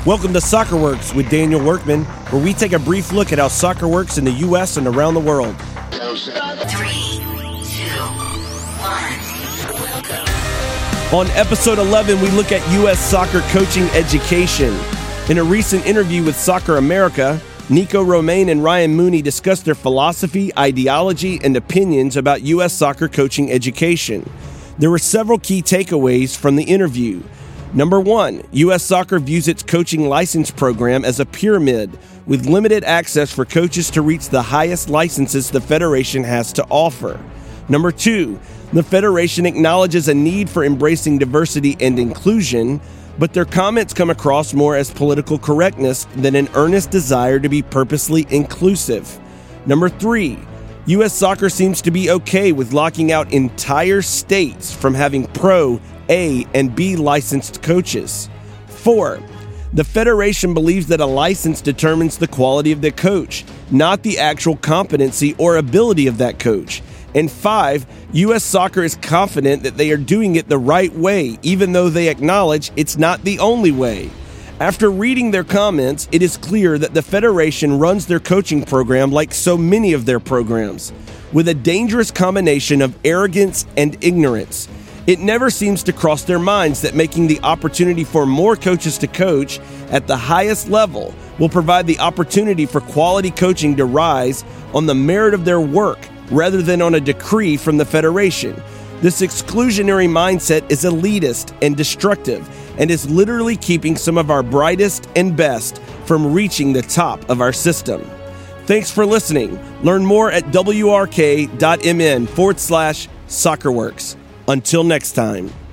Welcome to Soccer Works with Daniel Workman, where we take a brief look at how soccer works in the U.S. and around the world. 3, 2, 1. On episode 11, we look at U.S. soccer coaching education. In a recent interview with Soccer America, Nico Romain and Ryan Mooney discussed their philosophy, ideology, and opinions about U.S. soccer coaching education. There were several key takeaways from the interview. Number 1, U.S. Soccer views its coaching license program as a pyramid with limited access for coaches to reach the highest licenses the Federation has to offer. Number 2, the Federation acknowledges a need for embracing diversity and inclusion, but their comments come across more as political correctness than an earnest desire to be purposely inclusive. Number 3, U.S. Soccer seems to be okay with locking out entire states from having pro, A, and B licensed coaches. 4, the Federation believes that a license determines the quality of the coach, not the actual competency or ability of that coach. And 5, U.S. Soccer is confident that they are doing it the right way, even though they acknowledge it's not the only way. After reading their comments, it is clear that the Federation runs their coaching program like so many of their programs, with a dangerous combination of arrogance and ignorance. It never seems to cross their minds that making the opportunity for more coaches to coach at the highest level will provide the opportunity for quality coaching to rise on the merit of their work rather than on a decree from the Federation. This exclusionary mindset is elitist and destructive and is literally keeping some of our brightest and best from reaching the top of our system. Thanks for listening. Learn more at wrk.mn/soccerworks. Until next time.